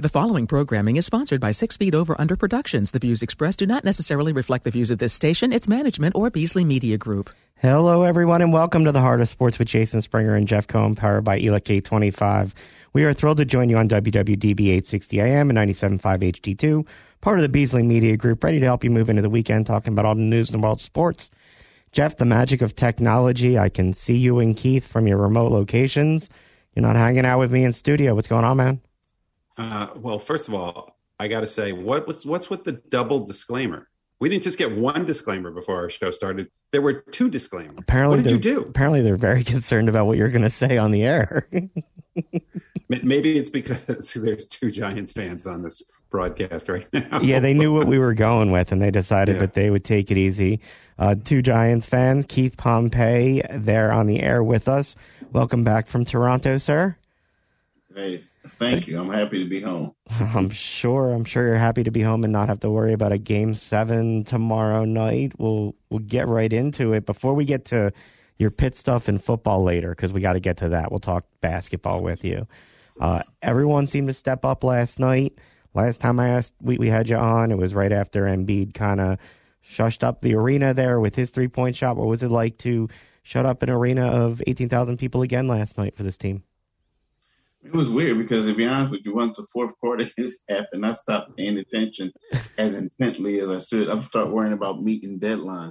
The following programming is sponsored by 6 Feet Over Under Productions. The views expressed do not necessarily reflect the views of this station, its management, or Beasley Media Group. Hello, everyone, and welcome to the Heart of Sports with Jason Springer and Jeff Cohen, powered by ELA K25. We are thrilled to join you on WWDB 860 AM and 97.5 HD2, part of the Beasley Media Group, ready to help you move into the weekend talking about all the news in the world of sports. Jeff, the magic of technology. I can see you and Keith from your remote locations. You're not hanging out with me in studio. What's going on, man? Well, first of all, I got to say, what's with the double disclaimer? We didn't just get one disclaimer before our show started. There were two disclaimers. Apparently, what did you do? Apparently, they're very concerned about what you're going to say on the air. Maybe it's because there's two Giants fans on this broadcast right now. Yeah, they knew what we were going with, and they decided that they would take it easy. Two Giants fans, Keith Pompey, there on the air with us. Welcome back from Toronto, sir. Hey, thank you. I'm happy to be home. I'm sure you're happy to be home and not have to worry about a Game 7 tomorrow night. We'll get right into it. Before we get to your pit stuff and football later, because we got to get to that. We'll talk basketball with you. Everyone seemed to step up last night. Last time I asked, we had you on, it was right after Embiid kind of shushed up the arena there with his three-point shot. What was it like to shut up an arena of 18,000 people again last night for this team? It was weird because, to be honest with you, once the fourth quarter has happened, I stopped paying attention as intently as I should. I start worrying about meeting deadlines.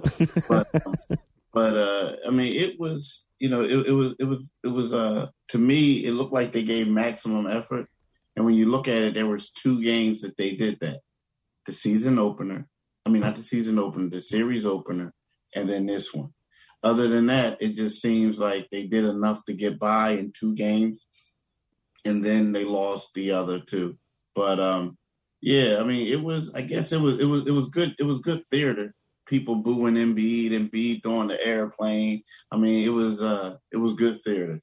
But I mean, it was, it was to me, it looked like they gave maximum effort. And when you look at it, there was two games that they did that. The season opener. I mean, not the season opener, the series opener, and then this one. Other than that, it just seems like they did enough to get by in two games. And then they lost the other two. But yeah, I mean, it was good. It was good theater. People booing Embiid throwing the airplane. I mean, it was good theater.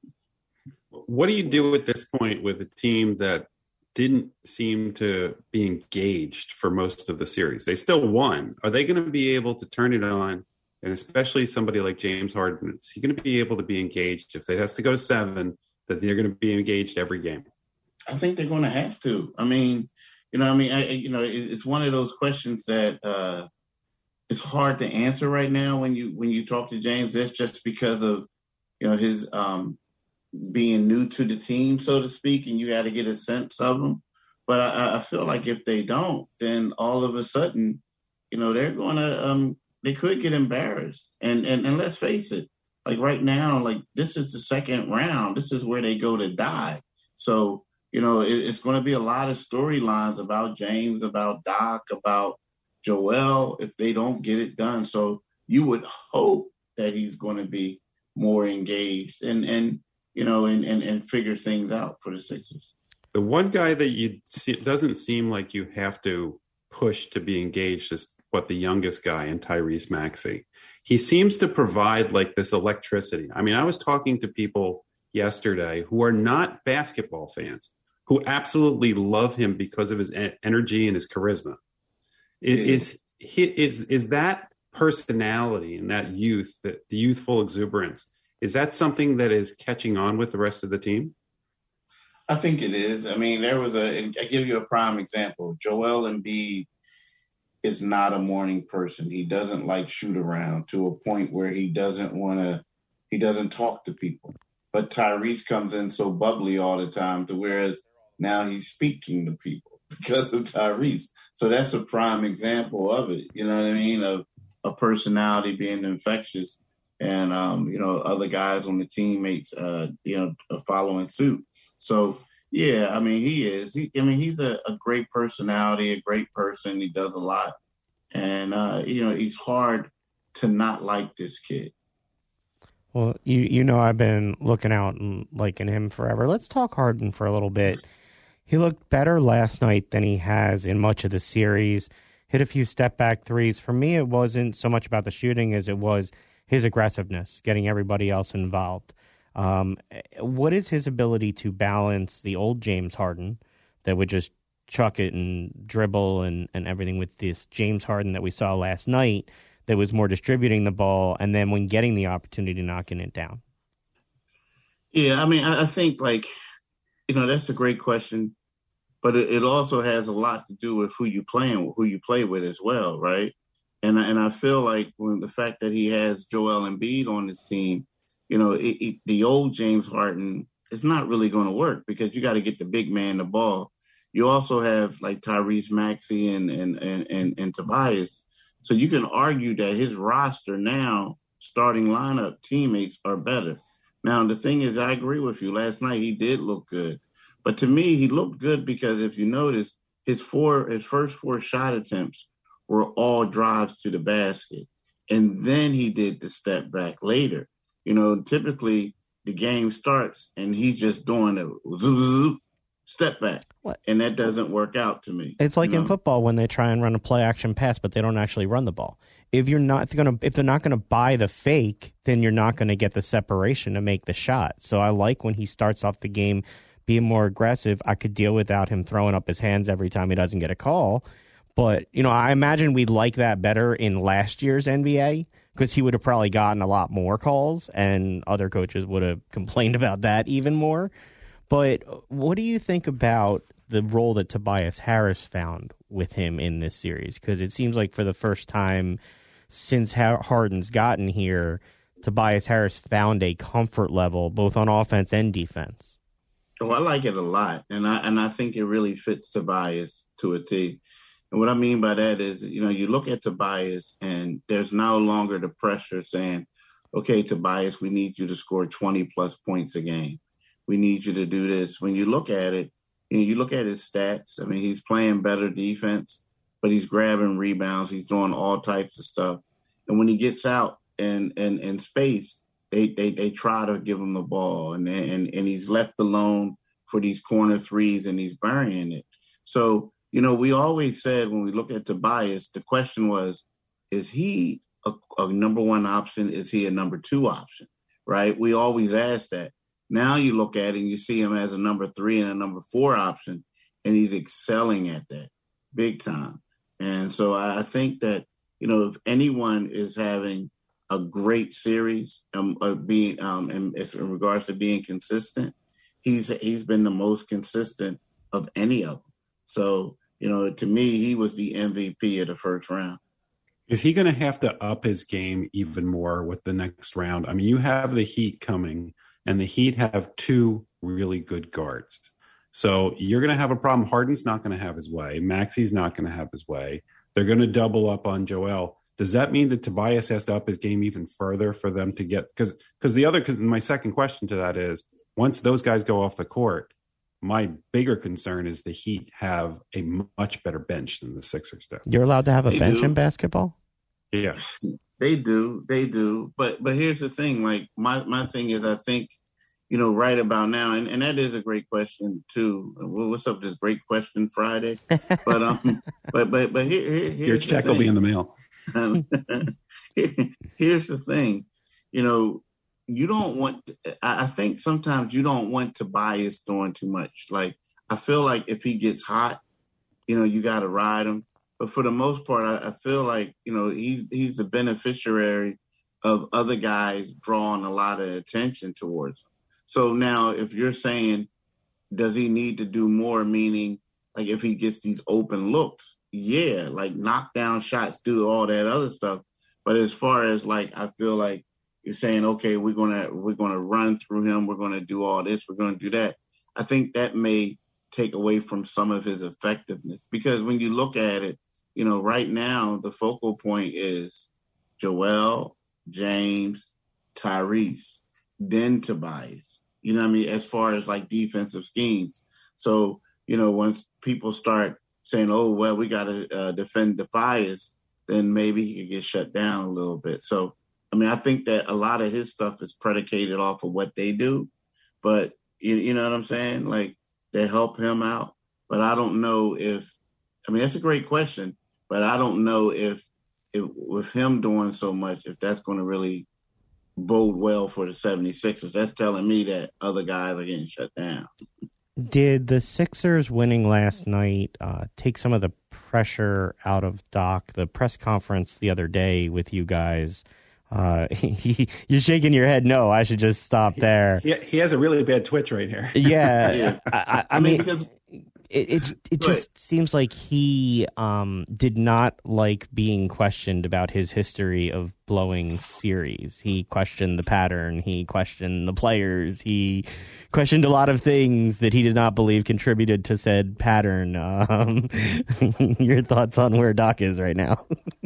What do you do at this point with a team that didn't seem to be engaged for most of the series? They still won. Are they going to be able to turn it on? And especially somebody like James Harden, is he going to be able to be engaged if it has to go to 7? That they're going to be engaged every game? I think they're going to have to. I mean, it's one of those questions that it's hard to answer right now when you talk to James. That's just because of his being new to the team, so to speak, and you got to get a sense of him. But I feel like if they don't, then all of a sudden, they're going to they could get embarrassed. And let's face it. Like right now, like this is the second round. This is where they go to die. So, it's going to be a lot of storylines about James, about Doc, about Joel if they don't get it done. So you would hope that he's going to be more engaged and figure things out for the Sixers. The one guy that doesn't seem like you have to push to be engaged is the youngest guy in Tyrese Maxey. He seems to provide like this electricity. I mean, I was talking to people yesterday who are not basketball fans, who absolutely love him because of his energy and his charisma. Is that personality and that youth, the youthful exuberance, is that something that is catching on with the rest of the team? I think it is. I mean, I give you a prime example. Joel Embiid is not a morning person. He doesn't like shoot around to a point where he doesn't talk to people. But Tyrese comes in so bubbly all the time to whereas now he's speaking to people because of Tyrese. So that's a prime example of it. You know what I mean? Of a personality being infectious and, other guys on the teammates, following suit. So, yeah, I mean, he is. He's a great personality, a great person. He does a lot. And, he's hard to not like this kid. Well, I've been looking out and liking him forever. Let's talk Harden for a little bit. He looked better last night than he has in much of the series. Hit a few step-back threes. For me, it wasn't so much about the shooting as it was his aggressiveness, getting everybody else involved. What is his ability to balance the old James Harden that would just chuck it and dribble and everything with this James Harden that we saw last night that was more distributing the ball and then when getting the opportunity, knocking it down? Yeah, I mean, I think, that's a great question. but it also has a lot to do with who you play with as well, right? And I feel like when the fact that he has Joel Embiid on his team, the old James Harden is not really going to work because you got to get the big man the ball. You also have like Tyrese Maxey and Tobias. So you can argue that his roster now, starting lineup teammates are better. Now, the thing is, I agree with you. Last night he did look good. But to me, he looked good because if you notice, his first 4 shot attempts were all drives to the basket. And then he did the step back later. Typically the game starts and he's just doing a step back. What? And that doesn't work out to me. It's like in football when they try and run a play action pass, but they don't actually run the ball. If they're not going to buy the fake, then you're not going to get the separation to make the shot. So I like when he starts off the game being more aggressive. I could deal without him throwing up his hands every time he doesn't get a call. But, I imagine we'd like that better in last year's NBA because he would have probably gotten a lot more calls and other coaches would have complained about that even more. But what do you think about the role that Tobias Harris found with him in this series? Because it seems like for the first time since Harden's gotten here, Tobias Harris found a comfort level both on offense and defense. Oh, I like it a lot, and I think it really fits Tobias to a T. And what I mean by that is, you look at Tobias, and there's no longer the pressure saying, okay, Tobias, we need you to score 20-plus points a game. We need you to do this. When you look at it, you look at his stats. I mean, he's playing better defense, but he's grabbing rebounds. He's doing all types of stuff. And when he gets out in space, they try to give him the ball, and he's left alone for these corner threes, and he's burying it. So, we always said when we look at Tobias, the question was, is he a number 1 option? Is he a number 2 option? Right? We always ask that. Now you look at it and you see him as a number 3 and a number 4 option, and he's excelling at that big time. And so I think that, if anyone is having a great series, in regards to being consistent, he's been the most consistent of any of them. So, to me, he was the MVP of the first round. Is he going to have to up his game even more with the next round? I mean, you have the Heat coming, and the Heat have 2 really good guards. So you're going to have a problem. Harden's not going to have his way. Maxey's not going to have his way. They're going to double up on Joel. Does that mean that Tobias has to up his game even further for them to get – because my second question to that is, once those guys go off the court, my bigger concern is the Heat have a much better bench than the Sixers do. You're allowed to have a bench in basketball? Yeah. They do. But here's the thing. Like, my thing is, I think, right about now, and that is a great question too. What's up, this Great Question Friday? But here's your check will be in the mail. Here's the thing. You don't want, I think sometimes you don't want Tobias doing too much. Like, I feel like if he gets hot, you got to ride him. But for the most part, I feel like, he's the beneficiary of other guys drawing a lot of attention towards him. So now if you're saying, does he need to do more, meaning like if he gets these open looks, yeah, like knock down shots, do all that other stuff. But as far as like, I feel like you're saying, okay, we're gonna run through him, we're gonna do all this, we're gonna do that. I think that may take away from some of his effectiveness, because when you look at it, right now the focal point is Joel, James, Tyrese, then Tobias. As far as like defensive schemes. So, once people start saying, oh, well, we got to defend Tobias, then maybe he could get shut down a little bit. So, I think that a lot of his stuff is predicated off of what they do. But, you know what I'm saying? Like, they help him out. But I don't know if – that's a great question. But I don't know if with him doing so much, if that's going to really bode well for the 76ers. That's telling me that other guys are getting shut down. Did the Sixers winning last night take some of the pressure out of Doc? The press conference the other day with you guys, you're shaking your head. No, I should just stop there. He has a really bad twitch right here. Yeah. I mean, because It just seems like he did not like being questioned about his history of blowing series. He questioned the pattern. He questioned the players. He questioned a lot of things that he did not believe contributed to said pattern. Your thoughts on where Doc is right now?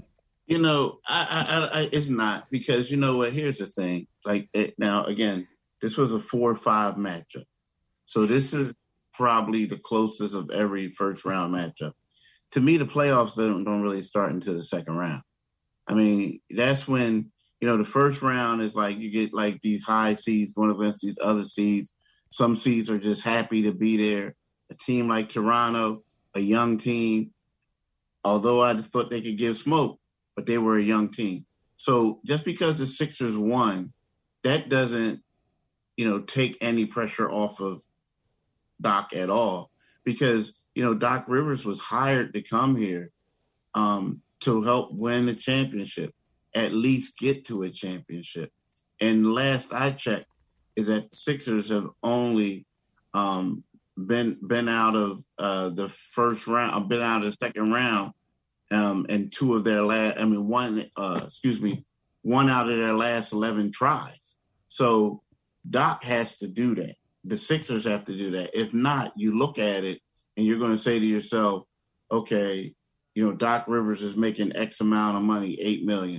It's not, because you know what? Here's the thing. Now, again, this was a 4-5 matchup. So this is probably the closest of every first round matchup. To me, the playoffs don't really start until the second round. I mean, that's when, the first round is like you get like these high seeds going up against these other seeds. Some seeds are just happy to be there. A team like Toronto, a young team, although I just thought they could give smoke, but they were a young team. So just because the Sixers won, that doesn't, take any pressure off of Doc at all, because, Doc Rivers was hired to come here to help win the championship, at least get to a championship. And last I checked is that the Sixers have only been out of the first round, been out of the second round, and one out of their last 11 tries. So Doc has to do that. The Sixers have to do that. If not, you look at it and you're going to say to yourself, okay, Doc Rivers is making X amount of money, $8 million.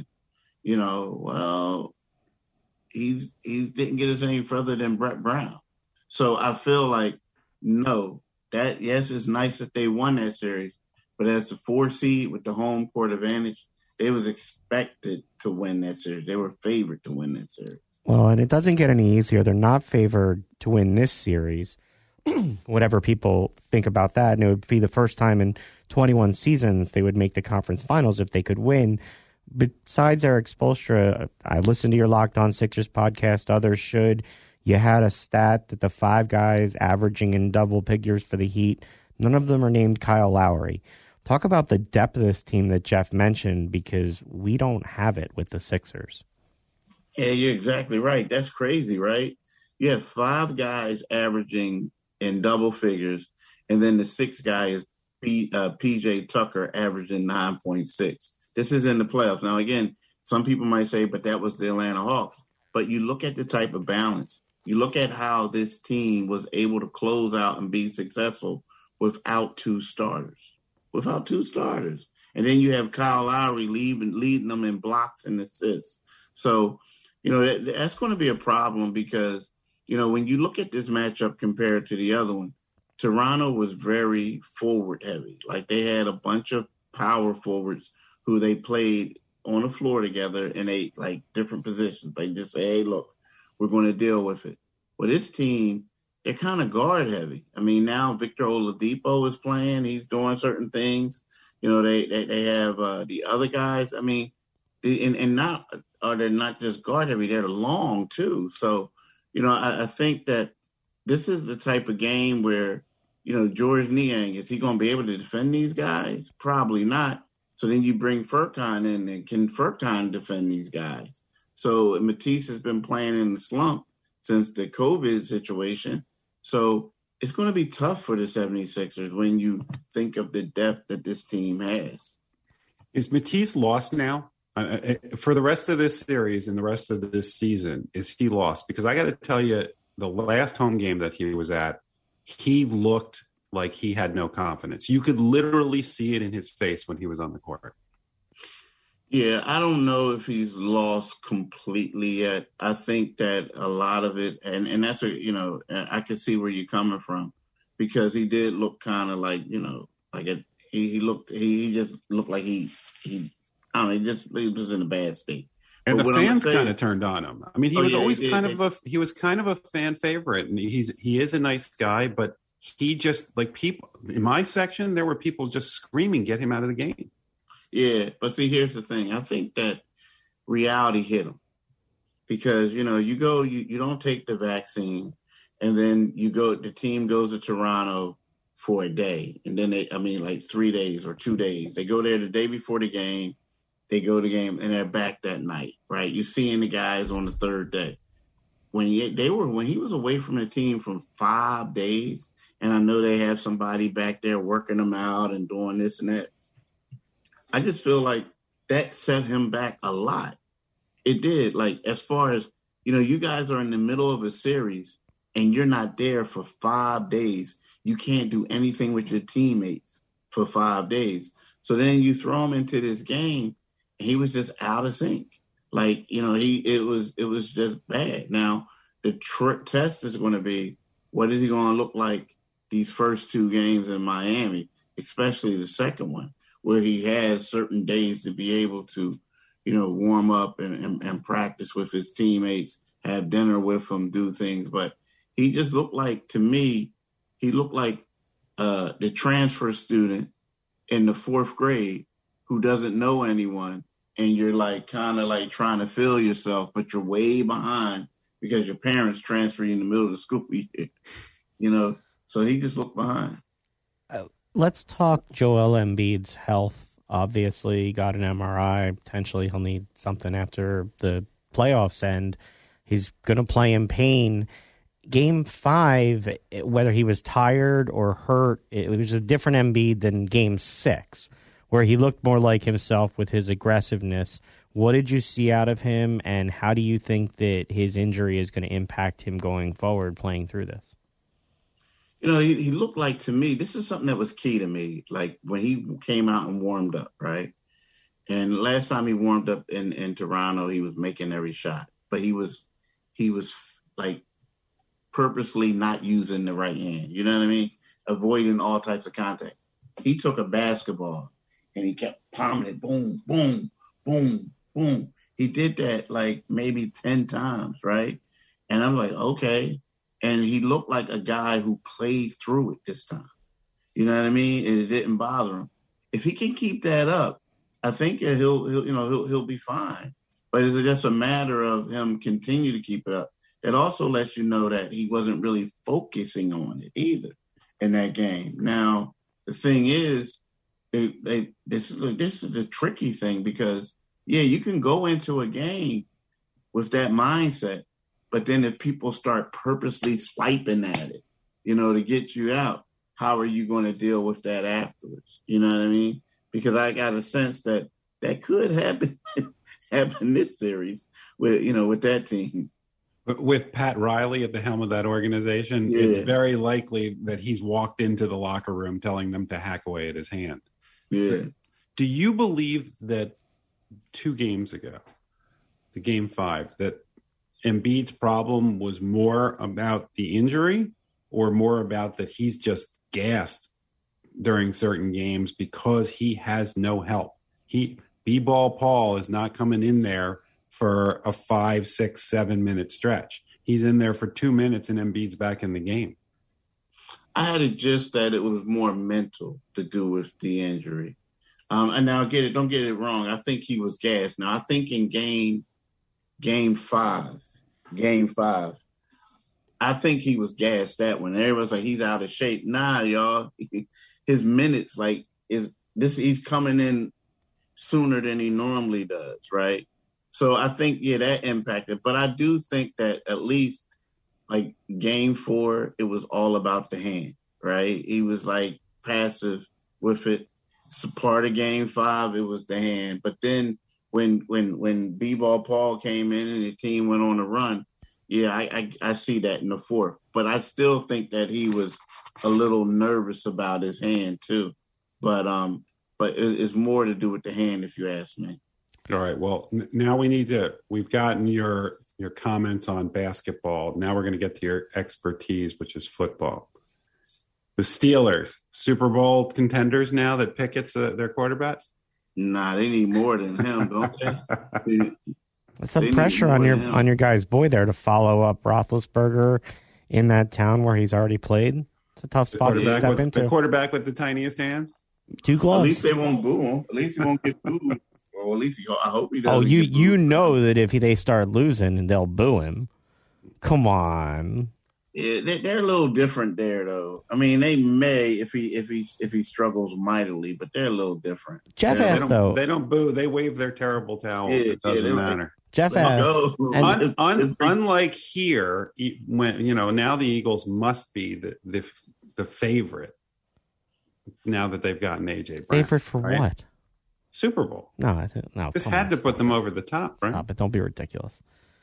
Well, he didn't get us any further than Brett Brown. So I feel like, no, yes, it's nice that they won that series, but as the 4 seed with the home court advantage, they was expected to win that series. They were favored to win that series. Well, and it doesn't get any easier. They're not favored to win this series, whatever people think about that. And it would be the first time in 21 seasons they would make the conference finals if they could win. Besides Eric Spoelstra, I listened to your Locked On Sixers podcast. Others should. You had a stat that the 5 guys averaging in double figures for the Heat, none of them are named Kyle Lowry. Talk about the depth of this team that Jeff mentioned, because we don't have it with the Sixers. Yeah, you're exactly right. That's crazy, right? You have 5 guys averaging in double figures, and then the 6th guy is PJ Tucker averaging 9.6. This is in the playoffs. Now, again, some people might say, but that was the Atlanta Hawks. But you look at the type of balance. You look at how this team was able to close out and be successful without 2 starters. And then you have Kyle Lowry leading them in blocks and assists. So, that's going to be a problem because, when you look at this matchup compared to the other one, Toronto was very forward heavy. Like, they had a bunch of power forwards who they played on the floor together in different positions. They just say, hey, look, we're going to deal with it. Well, this team, they're kind of guard heavy. I mean, now Victor Oladipo is playing. He's doing certain things. They have the other guys. I mean, they're not just guard heavy, they're long too. So, I think that this is the type of game where, George Niang, is he going to be able to defend these guys? Probably not. So then you bring Furkan in, and can Furkan defend these guys? So Matisse has been playing in the slump since the COVID situation. So it's going to be tough for the 76ers when you think of the depth that this team has. Is Matisse lost now? For the rest of this series and the rest of this season, is he lost? Because I got to tell you, the last home game that he was at, he looked like he had no confidence. You could literally see it in his face when he was on the court. Yeah, I don't know if he's lost completely yet. I think that a lot of it, and that's I could see where you're coming from, because he did look kind of like, he just looked like he he was in a bad state. And the fans kind of turned on him. I mean, he was always kind of a fan favorite, and he is a nice guy, but he just, like, people in my section, there were people just screaming, get him out of the game. Yeah, but see, here's the thing. I think that reality hit him because, you don't take the vaccine, and then the team goes to Toronto for a day, and then 3 days or 2 days. They go there the day before the game. They go to the game, and they're back that night, right? You're seeing the guys on the third day. When he was away from the team for 5 days, and I know they have somebody back there working them out and doing this and that. I just feel like that set him back a lot. It did. Like, as far as, you guys are in the middle of a series and you're not there for 5 days. You can't do anything with your teammates for 5 days. So then you throw him into this game, and he was just out of sync. Like, it was just bad. Now, the test is going to be, what is he going to look like these first 2 games in Miami, especially the second one, where he has certain days to be able to, warm up and practice with his teammates, have dinner with them, do things. But he just looked like, to me, the transfer student in the 4th grade who doesn't know anyone, and you're like kind of like trying to feel yourself, but you're way behind because your parents transfer you in the middle of the school year, So he just looked behind. Let's talk Joel Embiid's health. Obviously, he got an MRI. Potentially, he'll need something after the playoffs end. He's going to play in pain. Game 5, whether he was tired or hurt, it was a different Embiid than Game 6, where he looked more like himself with his aggressiveness. What did you see out of him, and how do you think that his injury is going to impact him going forward playing through this? He looked like, to me, this is something that was key to me, like when he came out and warmed up, right? And last time he warmed up in Toronto, he was making every shot, but he was like purposely not using the right hand, you know what I mean? Avoiding all types of contact. He took a basketball and he kept palming it, boom, boom, boom, boom. He did that like maybe 10 times, right? And I'm like, okay. And he looked like a guy who played through it this time. You know what I mean? And it didn't bother him. If he can keep that up, I think that he'll be fine. But it's just a matter of him continue to keep it up. It also lets you know that he wasn't really focusing on it either in that game. Now, the thing is, this is a tricky thing because, yeah, you can go into a game with that mindset, but then if people start purposely swiping at it, to get you out, how are you going to deal with that afterwards? You know what I mean? Because I got a sense that could happen this series with that team. With Pat Riley at the helm of that organization, yeah. It's very likely that he's walked into the locker room telling them to hack away at his hand. Yeah. Do you believe that 2 games ago, the Game 5, that Embiid's problem was more about the injury or more about that he's just gassed during certain games because he has no help? B-Ball Paul is not coming in there for a 5, 6, 7 minute stretch. He's in there for 2 minutes and Embiid's back in the game. I had it just that it was more mental to do with the injury. And now don't get it wrong. I think he was gassed. Now I think in game 5, I think he was gassed that one. Everyone's like, he's out of shape. Nah, y'all. His minutes, he's coming in sooner than he normally does, right? So I think, that impacted. But I do think that at least like Game 4, it was all about the hand, right? He was like passive with it. So part of Game 5, it was the hand. But then when B-Ball Paul came in and the team went on a run, I see that in the 4th. But I still think that he was a little nervous about his hand too. But it's more to do with the hand, if you ask me. All right. Well, now we've gotten your comments on basketball. Now we're going to get to your expertise, which is football. The Steelers, Super Bowl contenders now that Pickett's their quarterback? Nah, they need more than him, don't they? That's some pressure on your guy's boy there to follow up Roethlisberger in that town where he's already played. It's a tough spot to step into. The quarterback with the tiniest hands? 2 gloves. At least they won't boo him. At least he won't get booed. Or at least I hope he doesn't. Oh, you know that if they start losing, they'll boo him. Come on. Yeah, they're a little different there, though. I mean, they may if he struggles mightily, but they're a little different. Jeff asked though. They don't boo. They wave their terrible towels. It doesn't matter. Jeff asked. Unlike here, when now the Eagles must be the the favorite now that they've gotten AJ Brown. Favorite for right? what? Super Bowl. No, no. This had to put them over the top, right? Stop it! Don't be ridiculous.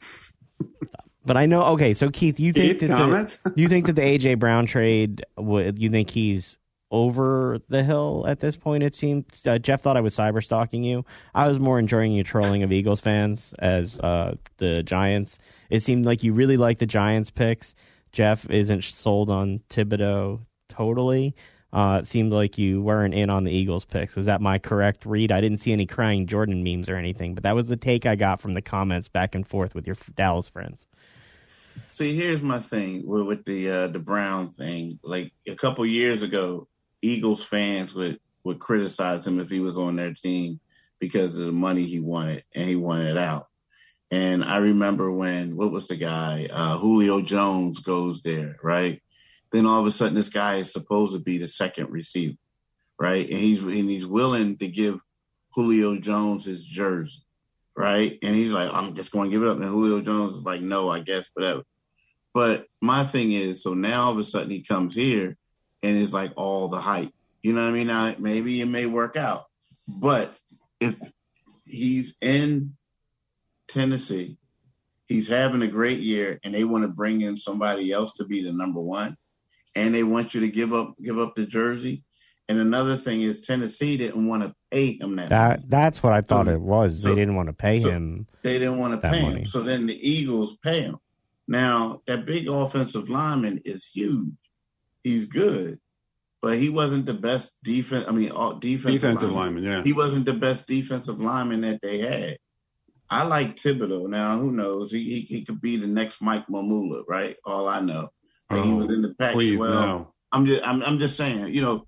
But I know. Okay, so Keith, you think that you think that the AJ Brown trade? You think he's over the hill at this point? It seems. Jeff thought I was cyber stalking you. I was more enjoying you trolling of Eagles fans as the Giants. It seemed like you really like the Giants picks. Jeff isn't sold on Thibodeau totally. It seemed like you weren't in on the Eagles picks. Was that my correct read? I didn't see any crying Jordan memes or anything, but that was the take I got from the comments back and forth with your Dallas friends. See, here's my thing with the Brown thing. Like a couple years ago, Eagles fans would criticize him if he was on their team because of the money he wanted, and he wanted out. And I remember when, what was the guy? Julio Jones goes there, right? Then all of a sudden, this guy is supposed to be the second receiver, right? And he's willing to give Julio Jones his jersey, right? And he's like, I'm just going to give it up. And Julio Jones is like, no, I guess, whatever. But my thing is, so now all of a sudden he comes here and it's like all the hype. You know what I mean? Now, maybe it may work out. But if he's in Tennessee, he's having a great year, and they want to bring in somebody else to be the number one, and they want you to give up the jersey. And another thing is Tennessee didn't want to pay him that. That's what I thought it was. They didn't want to pay him. They didn't want to pay him. So then the Eagles pay him. Now, that big offensive lineman is huge. He's good, but he wasn't the best defensive lineman. Yeah. He wasn't the best defensive lineman that they had. I like Thibodeau. Now, who knows? He could be the next Mike Mamula, right? All I know. And he was in the Pac-12. No. I'm just saying,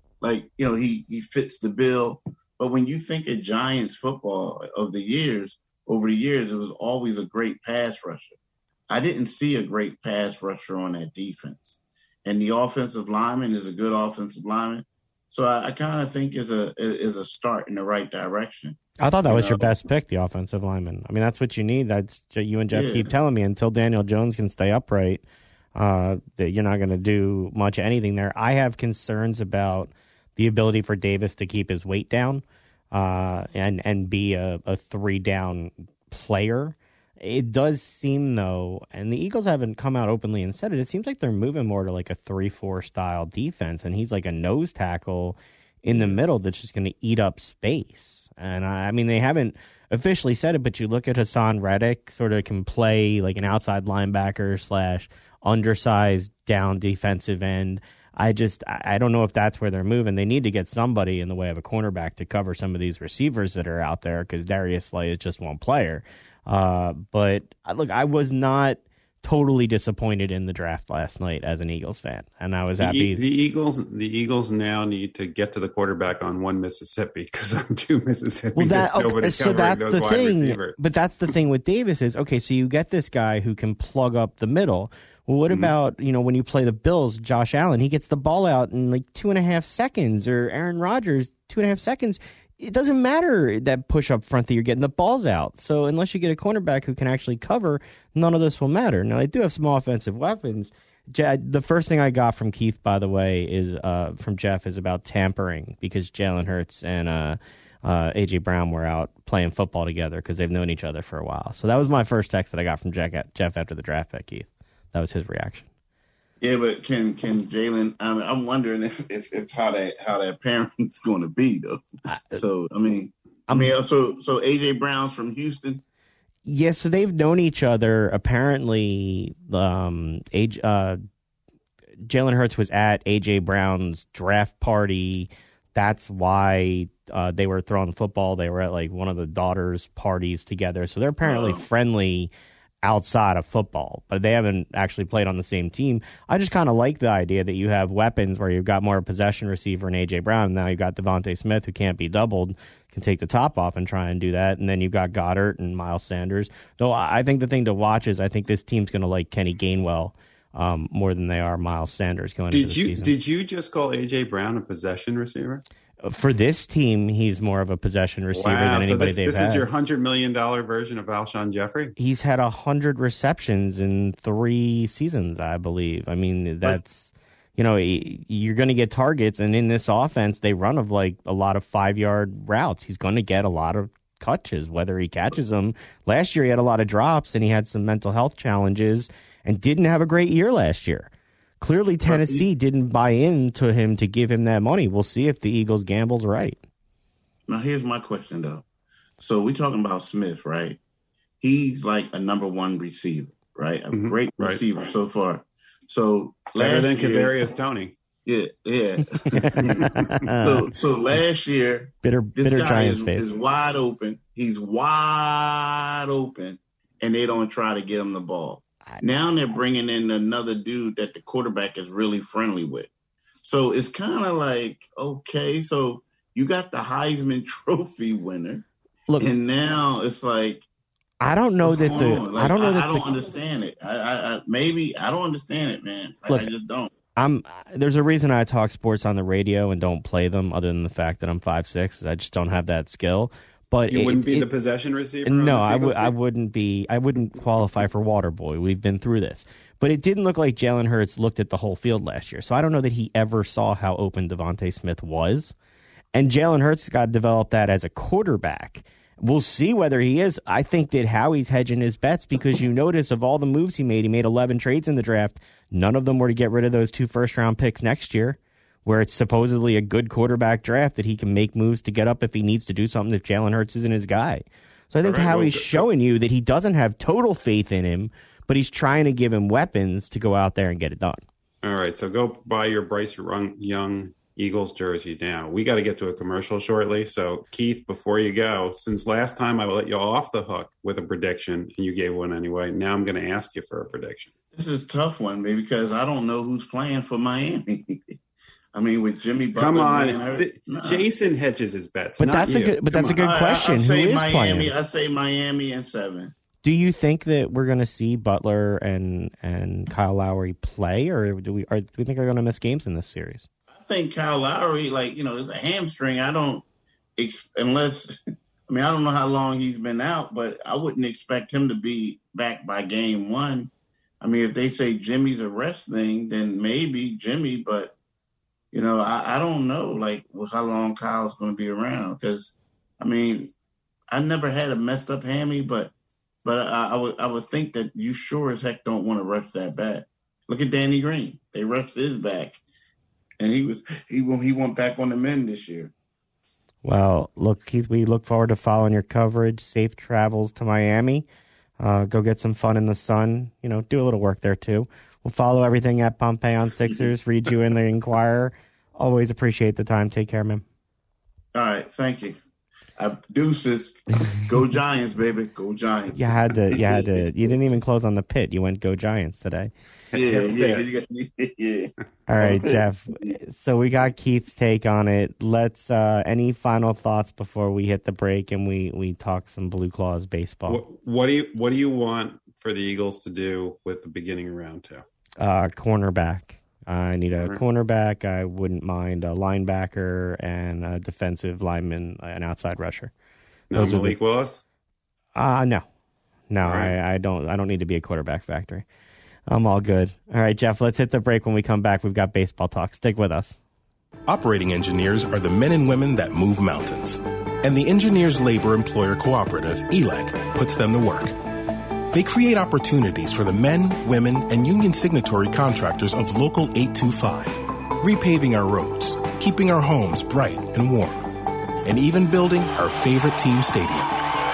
he fits the bill. But when you think of Giants football over the years, it was always a great pass rusher. I didn't see a great pass rusher on that defense. And the offensive lineman is a good offensive lineman. So I kind of think is a start in the right direction. I thought that was your best pick, the offensive lineman. I mean, that's what you need. That's you and Jeff keep telling me. Until Daniel Jones can stay upright, that you're not going to do much anything there. I have concerns about the ability for Davis to keep his weight down and be a 3-down player. It does seem, though, and the Eagles haven't come out openly and said it, it seems like they're moving more to like a 3-4 style defense, and he's like a nose tackle in the middle that's just going to eat up space. And I mean, they haven't officially said it, but you look at Hassan Reddick, sort of can play like an outside linebacker / undersized down defensive end. I don't know if that's where they're moving. They need to get somebody in the way of a cornerback to cover some of these receivers that are out there, because Darius Slay is just one player. But look, I was not totally disappointed in the draft last night as an Eagles fan, and I was happy. The Eagles now need to get to the quarterback on one Mississippi, because on two Mississippi, there's nobody covering those wide receivers. But that's the thing with Davis is, okay, so you get this guy who can plug up the middle. Well, what about, when you play the Bills, Josh Allen, he gets the ball out in like 2.5 seconds, or Aaron Rodgers, 2.5 seconds. It doesn't matter that push up front that you're getting the balls out. So unless you get a cornerback who can actually cover, none of this will matter. Now, they do have some offensive weapons. The first thing I got from Keith, by the way, is from Jeff, is about tampering, because Jalen Hurts and A.J. Brown were out playing football together because they've known each other for a while. So that was my first text that I got from Jeff after the draft pick, Keith. That was his reaction. Yeah, but can Jalen? I'm wondering if how that parent's going to be, though. So so AJ Brown's from Houston. Yeah, so they've known each other. Apparently, Jalen Hurts was at AJ Brown's draft party. That's why they were throwing football. They were at like one of the daughters' parties together. So they're apparently friendly outside of football, but they haven't actually played on the same team. I just kind of like the idea that you have weapons where you've got more possession receiver in A.J. Brown. Now you've got Devontae Smith, who can't be doubled, can take the top off and try and do that. And then you've got Goddard and Miles Sanders. Though I think the thing to watch is I think this team's going to like Kenny Gainwell more than they are Miles Sanders going into the season. Did you just call A.J. Brown a possession receiver? For this team, he's more of a possession receiver than anybody they've had. This is your $100 million version of Alshon Jeffrey? He's had 100 receptions in 3 seasons, I believe. I mean, that's you're going to get targets. And in this offense, they run of like a lot of 5-yard routes. He's going to get a lot of catches, whether he catches them. Last year, he had a lot of drops and he had some mental health challenges and didn't have a great year last year. Clearly, Tennessee didn't buy into him to give him that money. We'll see if the Eagles gamble's right. Now, here's my question, though. So we're talking about Smith, right? He's like a number one receiver, right? A great receiver so far. So better than Kadarius Toney. Yeah. so last year, this guy is wide open. He's wide open, and they don't try to get him the ball. Now they're bringing in another dude that the quarterback is really friendly with. So it's kind of like, okay, so you got the Heisman Trophy winner, and now it's like, I don't know that I don't understand it. I don't understand it, man. I just don't. There's a reason I talk sports on the radio and don't play them, other than the fact that I'm 5'6". I just don't have that skill. But you wouldn't be the possession receiver. No, I wouldn't be. I wouldn't qualify for water boy. We've been through this. But it didn't look like Jalen Hurts looked at the whole field last year. So I don't know that he ever saw how open Devontae Smith was. And Jalen Hurts got to develop that as a quarterback. We'll see whether he is. I think that Howie's hedging his bets because you notice of all the moves he made 11 trades in the draft. None of them were to get rid of those 2 first-round picks next year, where it's supposedly a good quarterback draft that he can make moves to get up if he needs to do something if Jalen Hurts isn't his guy. So I think Howie's showing you that he doesn't have total faith in him, but he's trying to give him weapons to go out there and get it done. All right, so go buy your Bryce Young Eagles jersey now. We got to get to a commercial shortly. So, Keith, before you go, since last time I let you off the hook with a prediction, and you gave one anyway, now I'm going to ask you for a prediction. This is a tough one, baby, because I don't know who's playing for Miami. I mean, with Jimmy Butler. Come on, Jason hedges his bets. But that's a good question. Who is playing? I say Miami and 7. Do you think that we're going to see Butler and Kyle Lowry play, or do we think they're going to miss games in this series? I think Kyle Lowry, it's a hamstring. I don't know how long he's been out, but I wouldn't expect him to be back by game 1. I mean, if they say Jimmy's a rest thing, then maybe Jimmy, but I don't know, how long Kyle's going to be around. Because, I never had a messed up hammy, but I would think that you sure as heck don't want to rush that back. Look at Danny Green; they rushed his back, and he went back on the mend this year. Well, look, Keith, we look forward to following your coverage. Safe travels to Miami. Go get some fun in the sun. Do a little work there too. We'll follow everything at Pompey on Sixers. Read you in the Inquirer. Always appreciate the time. Take care, man. All right, thank you. Deuces. Go Giants, baby. Go Giants. You had to. You didn't even close on the pit. You went Go Giants today. Yeah. All right, Jeff. So we got Keith's take on it. Let's. Any final thoughts before we hit the break and we talk some Blue Claws baseball? What do you want for the Eagles to do with the beginning of round 2? Cornerback. I need a cornerback. I wouldn't mind a linebacker and a defensive lineman, an outside rusher. No Malik Willis? No. Right. I don't need to be a quarterback factory. I'm all good. All right, Jeff, let's hit the break. When we come back, we've got baseball talk. Stick with us. Operating engineers are the men and women that move mountains. And the Engineers Labor Employer Cooperative, ELEC, puts them to work. They create opportunities for the men, women, and union signatory contractors of Local 825, repaving our roads, keeping our homes bright and warm, and even building our favorite team stadium.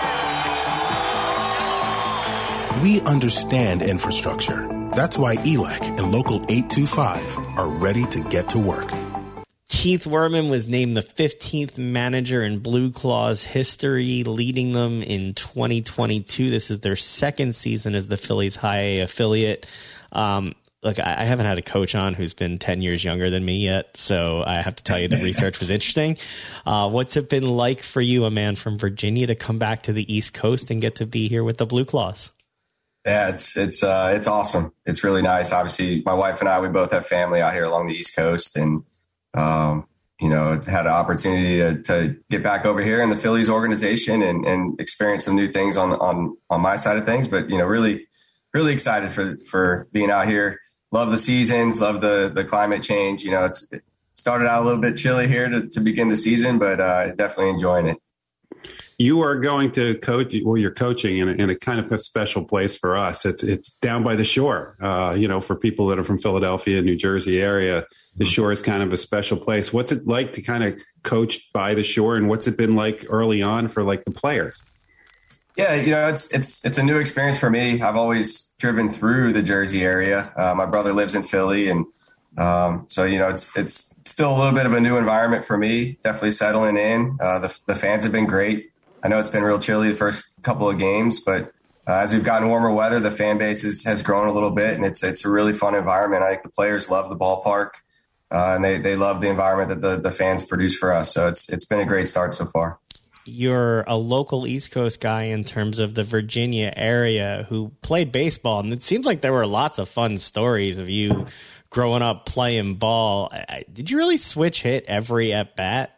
We understand infrastructure. That's why ELEC and Local 825 are ready to get to work. Keith Werman was named the 15th manager in Blue Claws history, leading them in 2022. This is their second season as the Phillies High A affiliate. Look, I haven't had a coach on who's been 10 years younger than me yet, so I have to tell you the research was interesting. What's it been like for you, a man from Virginia, to come back to the East Coast and get to be here with the Blue Claws? Yeah, it's awesome. It's really nice. Obviously, my wife and I, we both have family out here along the East Coast, and had an opportunity to get back over here in the Phillies organization and experience some new things on my side of things. But really, really excited for being out here love the seasons, love the climate change. It started out a little bit chilly here to begin the season, but definitely enjoying it. You are going to coach, or you're coaching in a kind of a special place for us. It's down by the shore. For people that are from Philadelphia, New Jersey area, the shore is kind of a special place. What's it like to kind of coach by the shore, and what's it been like early on for like the players? Yeah, it's a new experience for me. I've always driven through the Jersey area. My brother lives in Philly, and so it's still a little bit of a new environment for me. Definitely settling in. The fans have been great. I know it's been real chilly the first couple of games, but as we've gotten warmer weather, the fan base has grown a little bit, and it's a really fun environment. I think the players love the ballpark, and they love the environment that the fans produce for us. So it's been a great start so far. You're a local East Coast guy in terms of the Virginia area who played baseball, and it seems like there were lots of fun stories of you growing up playing ball. Did you really switch hit every at bat?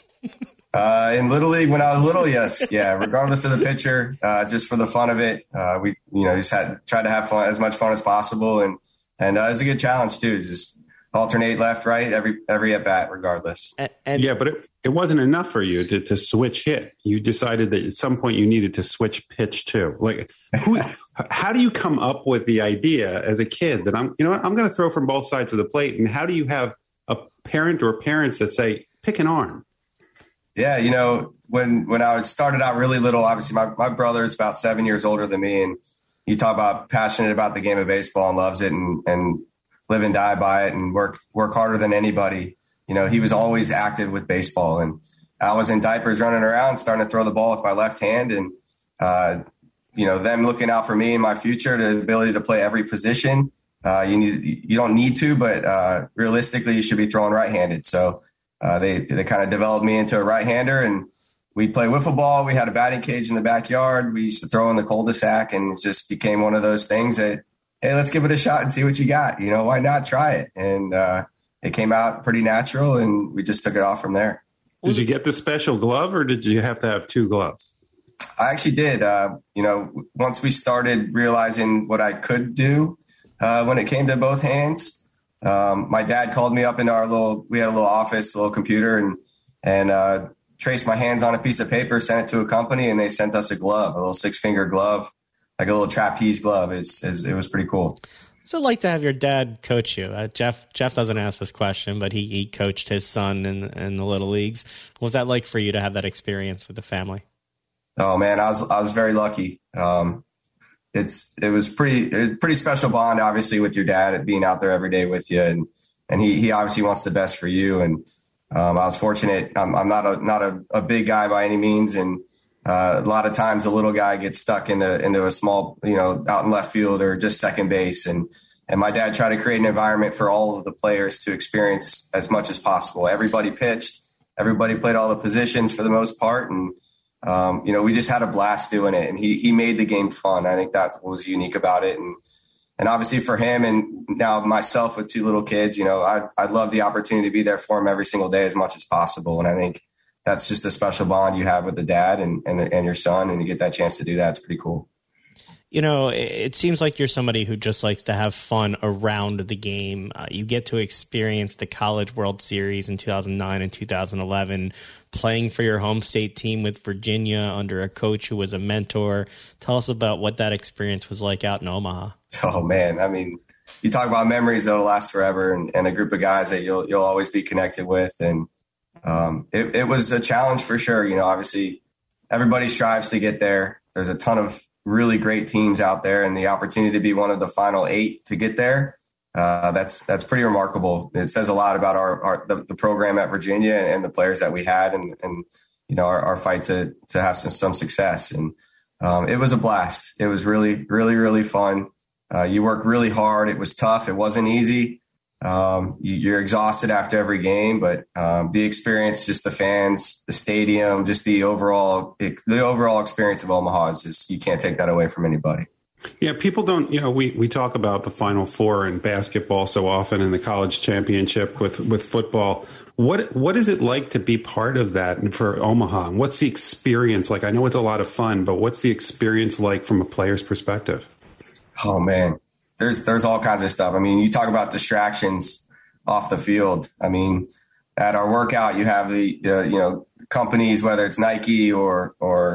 In Little League, when I was little, yes. Yeah. Regardless of the pitcher, just for the fun of it, we, just tried to have fun, as much fun as possible. And it was a good challenge too. Just alternate left, right, every at bat, regardless. Yeah, but it wasn't enough for you to switch hit. You decided that at some point you needed to switch pitch too. Like, how do you come up with the idea as a kid that I'm going to throw from both sides of the plate? And how do you have a parent or parents that say, pick an arm? Yeah, when I started out really little, obviously my brother is about 7 years older than me, and you talk about passionate about the game of baseball and loves it and live and die by it and work harder than anybody. He was always active with baseball, and I was in diapers running around, starting to throw the ball with my left hand, and them looking out for me and my future, the ability to play every position. You don't need to, but realistically, you should be throwing right-handed. So. They kind of developed me into a right-hander, and we'd play wiffle ball. We had a batting cage in the backyard. We used to throw in the cul-de-sac, and it just became one of those things that, hey, let's give it a shot and see what you got. Why not try it? And it came out pretty natural, and we just took it off from there. Did you get the special glove, or did you have to have two gloves? I actually did. Once we started realizing what I could do when it came to both hands, my dad called me up into we had a little office, a little computer, and traced my hands on a piece of paper, sent it to a company, and they sent us a glove, a little 6-finger glove, like a little trapeze glove. It was pretty cool. So I'd like to have your dad coach you. Jeff doesn't ask this question, but he coached his son in the little leagues. What was that like for you to have that experience with the family? Oh man, I was very lucky. It was pretty special bond, obviously, with your dad being out there every day with you, and he obviously wants the best for you. And I was fortunate. I'm not a big guy by any means, and a lot of times a little guy gets stuck into a small, out in left field or just second base, and my dad tried to create an environment for all of the players to experience as much as possible. Everybody pitched, everybody played all the positions for the most part, and we just had a blast doing it, and he made the game fun. I think that was unique about it. And obviously for him, and now myself with 2 little kids, I'd love the opportunity to be there for him every single day as much as possible. And I think that's just a special bond you have with the dad and your son, and you get that chance to do that. It's pretty cool. It seems like you're somebody who just likes to have fun around the game. You get to experience the College World Series in 2009 and 2011, playing for your home state team with Virginia under a coach who was a mentor. Tell us about what that experience was like out in Omaha. Oh, man. I mean, you talk about memories that'll last forever, and a group of guys that you'll always be connected with. And it was a challenge for sure. Obviously, everybody strives to get there. There's a ton of really great teams out there, and the opportunity to be one of the final 8 to get there, that's pretty remarkable. It says a lot about the program at Virginia and the players that we had, and our fight to have some success. And it was a blast. It was really, really, really fun. You work really hard. It was tough. It wasn't easy. You're exhausted after every game, but the experience, just the fans, the stadium, just the overall experience of Omaha is just, you can't take that away from anybody. Yeah, people don't, we talk about the Final Four in basketball so often, in the college championship with football. What is it like to be part of that for Omaha? And what's the experience like? I know it's a lot of fun, but what's the experience like from a player's perspective? Oh man. there's all kinds of stuff. I mean, you talk about distractions off the field. I mean, at our workout, you have the companies, whether it's Nike or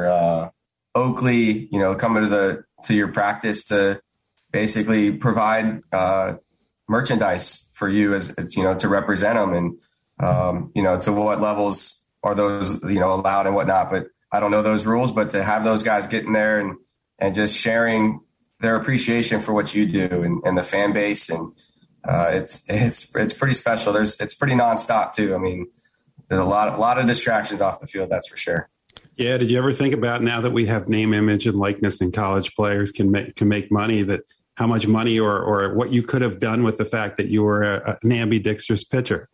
Oakley, coming to your practice to basically provide merchandise for you as to represent them, and to what levels are those allowed and whatnot. But I don't know those rules, but to have those guys getting there and just sharing their appreciation for what you do and the fan base, and it's pretty special. It's pretty nonstop too. I mean, there's a lot of distractions off the field, that's for sure. Yeah. Did you ever think about, now that we have name, image, and likeness and college players can make money, that how much money or what you could have done with the fact that you were an ambidextrous pitcher?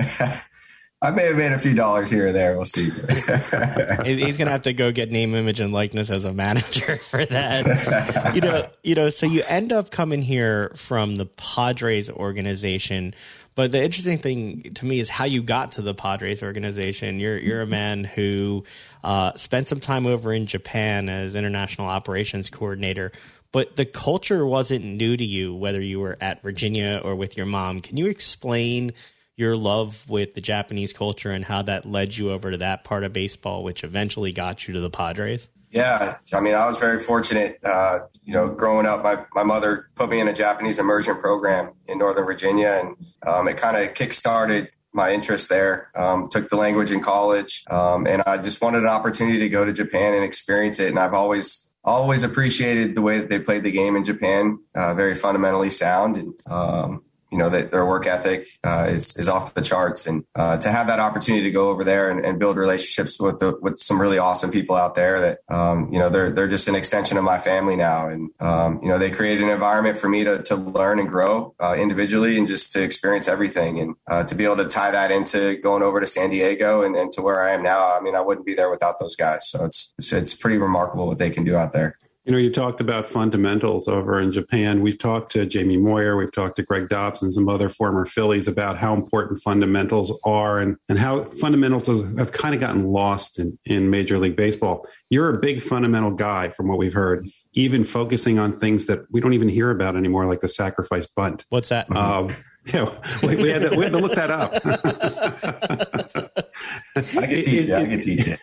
I may have made a few dollars here or there. We'll see. He's going to have to go get name, image, and likeness as a manager for that. So you end up coming here from the Padres organization. But the interesting thing to me is how you got to the Padres organization. You're a man who spent some time over in Japan as international operations coordinator, but the culture wasn't new to you, whether you were at Virginia or with your mom. Can you explain your love with the Japanese culture and how that led you over to that part of baseball, which eventually got you to the Padres? Yeah. I mean, I was very fortunate, growing up, my mother put me in a Japanese immersion program in Northern Virginia, and it kind of kickstarted my interest there. Took the language in college, and I just wanted an opportunity to go to Japan and experience it. And I've always appreciated the way that they played the game in Japan, very fundamentally sound, and that their work ethic is off the charts, and to have that opportunity to go over there and build relationships with some really awesome people out there that they're just an extension of my family now, and they created an environment for me to learn and grow individually and just to experience everything, and to be able to tie that into going over to San Diego and to where I am now. I mean, I wouldn't be there without those guys, so it's pretty remarkable what they can do out there. You talked about fundamentals over in Japan. We've talked to Jamie Moyer. We've talked to Greg Dobson, some other former Phillies, about how important fundamentals are and how fundamentals have kind of gotten lost in Major League Baseball. You're a big fundamental guy from what we've heard, even focusing on things that we don't even hear about anymore, like the sacrifice bunt. What's that? We had to look that up. I can teach it.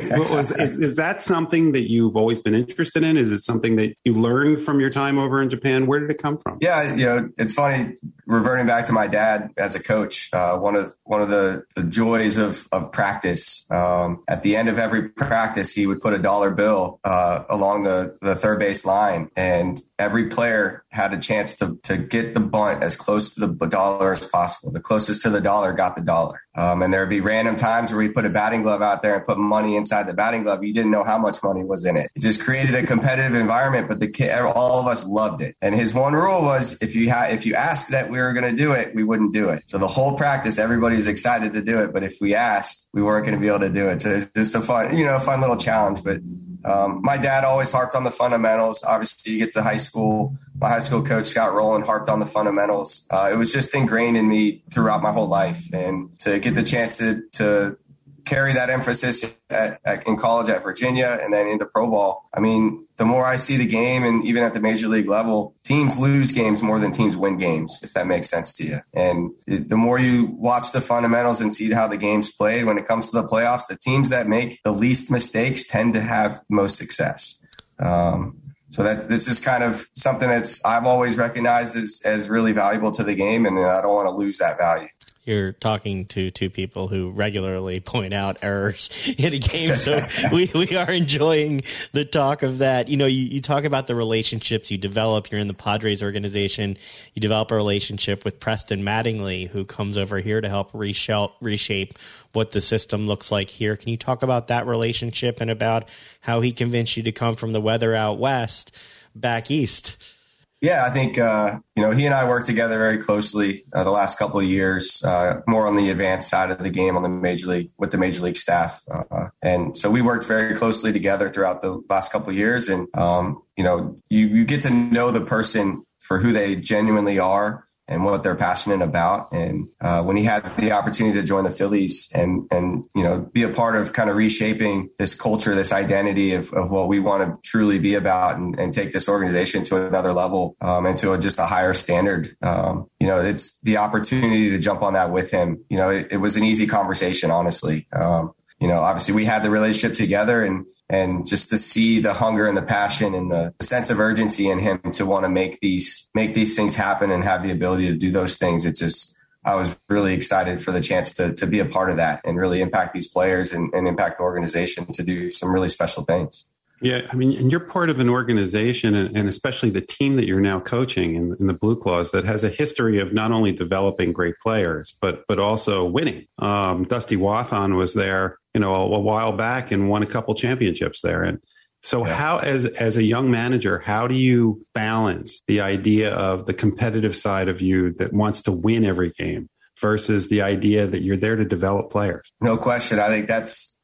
Is that something that you've always been interested in? Is it something that you learned from your time over in Japan? Where did it come from? Yeah, it's funny, reverting back to my dad as a coach. One of the joys of practice. At the end of every practice, he would put a $1 bill along the third base line, and every player had a chance to get the bunt as close to the dollar as possible. The closest to the dollar got the dollar. And there would be random times where we put a batting glove out there and put money inside the batting glove. You didn't know how much money was in it. It just created a competitive environment, but all of us loved it. And his one rule was, if you asked that we were going to do it, we wouldn't do it. So the whole practice, everybody was excited to do it. But if we asked, we weren't going to be able to do it. So it's just a fun little challenge. But my dad always harped on the fundamentals. Obviously, you get to high school. My high school coach, Scott Rowland, harped on the fundamentals. It was just ingrained in me throughout my whole life. And to get the chance to carry that emphasis in college at Virginia and then into pro ball, I mean, the more I see the game, and even at the major league level, teams lose games more than teams win games, if that makes sense to you. And the more you watch the fundamentals and see how the game's played, when it comes to the playoffs, the teams that make the least mistakes tend to have most success. So this is kind of something I've always recognized as really valuable to the game, and I don't want to lose that value. You're talking to two people who regularly point out errors in a game, so we are enjoying the talk of that. You talk about the relationships you develop. You're in the Padres organization. You develop a relationship with Preston Mattingly, who comes over here to help reshape what the system looks like here. Can you talk about that relationship and about how he convinced you to come from the weather out west back east? Yeah, I think, he and I worked together very closely the last couple of years, more on the advanced side of the game with the major league staff. And so we worked very closely together throughout the last couple of years. And, you get to know the person for who they genuinely are and what they're passionate about. And when he had the opportunity to join the Phillies and be a part of kind of reshaping this culture, this identity of what we want to truly be about and take this organization to another level and to just a higher standard. It's the opportunity to jump on that with him. It was an easy conversation, honestly. Obviously we had the relationship together and just to see the hunger and the passion and the sense of urgency in him to want to make these things happen and have the ability to do those things. I was really excited for the chance to be a part of that and really impact these players and impact the organization to do some really special things. Yeah, I mean, and you're part of an organization and especially the team that you're now coaching in the Blue Claws that has a history of not only developing great players, but also winning. Dusty Wathan was there, a while back and won a couple championships there. And so how, as a young manager, how do you balance the idea of the competitive side of you that wants to win every game versus the idea that you're there to develop players? No question. I think that's,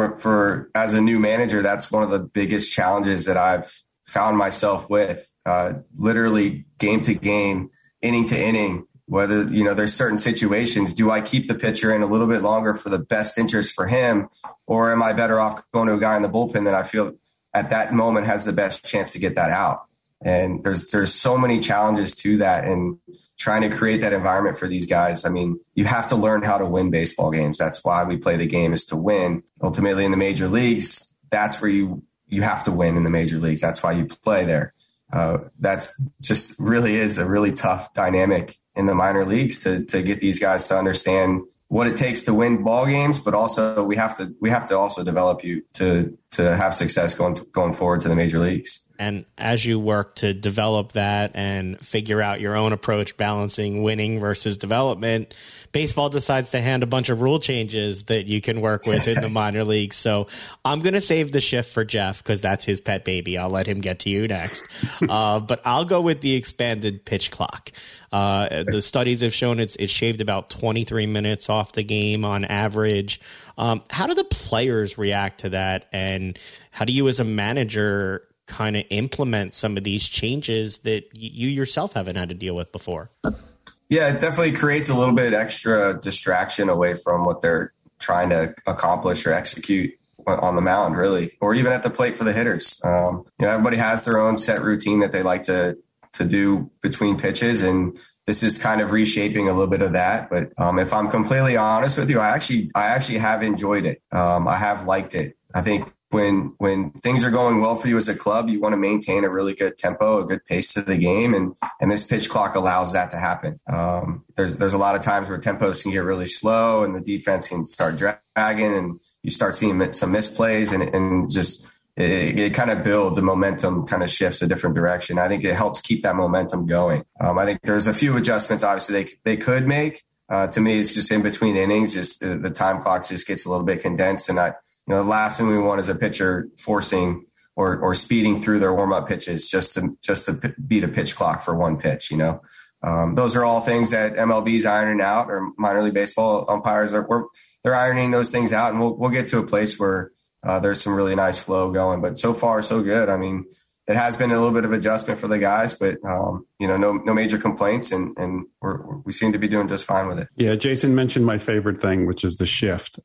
for as a new manager, that's one of the biggest challenges that I've found myself with, literally game to game, inning to inning, whether, there's certain situations. Do I keep the pitcher in a little bit longer for the best interest for him? Or am I better off going to a guy in the bullpen that I feel at that moment has the best chance to get that out? And there's so many challenges to that. And trying to create that environment for these guys. I mean, you have to learn how to win baseball games. That's why we play the game, is to win. Ultimately in the major leagues, that's where you have to win in the major leagues. That's why you play there. That's just really is a really tough dynamic in the minor leagues to get these guys to understand what it takes to win ball games, but also we have to also develop you to have success going forward to the major leagues. And as you work to develop that and figure out your own approach, balancing winning versus development, baseball decides to hand a bunch of rule changes that you can work with in the minor leagues. So I'm going to save the shift for Jeff because that's his pet baby. I'll let him get to you next. But I'll go with the expanded pitch clock. The studies have shown it's shaved about 23 minutes off the game on average. How do the players react to that? And how do you as a manager kind of implement some of these changes that you yourself haven't had to deal with before? Yeah, it definitely creates a little bit extra distraction away from what they're trying to accomplish or execute on the mound, really, or even at the plate for the hitters. Everybody has their own set routine that they like to do between pitches, and this is kind of reshaping a little bit of that. But if I'm completely honest with you, I actually have enjoyed it. I have liked it. I think when things are going well for you as a club, you want to maintain a really good tempo, a good pace to the game. And this pitch clock allows that to happen. There's a lot of times where tempos can get really slow and the defense can start dragging and you start seeing some misplays and just it kind of builds, a momentum kind of shifts a different direction. I think it helps keep that momentum going. I think there's a few adjustments, obviously, they could make. To me, it's just in between innings, just the time clock just gets a little bit condensed. And the last thing we want is a pitcher forcing or speeding through their warm-up pitches just to beat a pitch clock for one pitch. Those are all things that MLB's ironing out, or minor league baseball umpires they're ironing those things out, and we'll get to a place where there's some really nice flow going. But so far, so good. I mean, it has been a little bit of adjustment for the guys, but no major complaints, and we seem to be doing just fine with it. Yeah, Jason mentioned my favorite thing, which is the shift.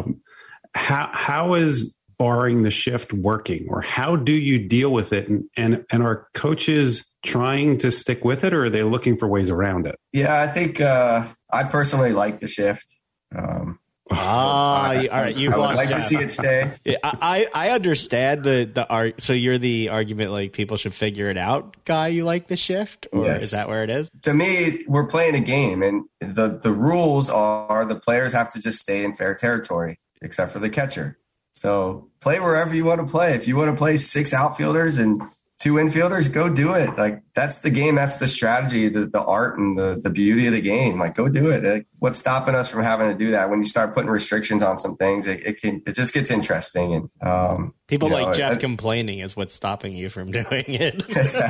How is barring the shift working, or how do you deal with it? And are coaches trying to stick with it, or are they looking for ways around it? Yeah, I think I personally like the shift. All right, I would like to see it stay. I understand the so you're the argument like people should figure it out guy. You like the shift, or yes. Is that where it is? To me, we're playing a game, and the rules are the players have to just stay in fair territory, except for the catcher. So play wherever you want to play. If you want to play 6 outfielders and 2 infielders, go do it. Like, that's the game. That's the strategy, the art and the beauty of the game. Like, go do it. Like, what's stopping us from having to do that? When you start putting restrictions on some things, it just gets interesting. And people like Jeff complaining is what's stopping you from doing it.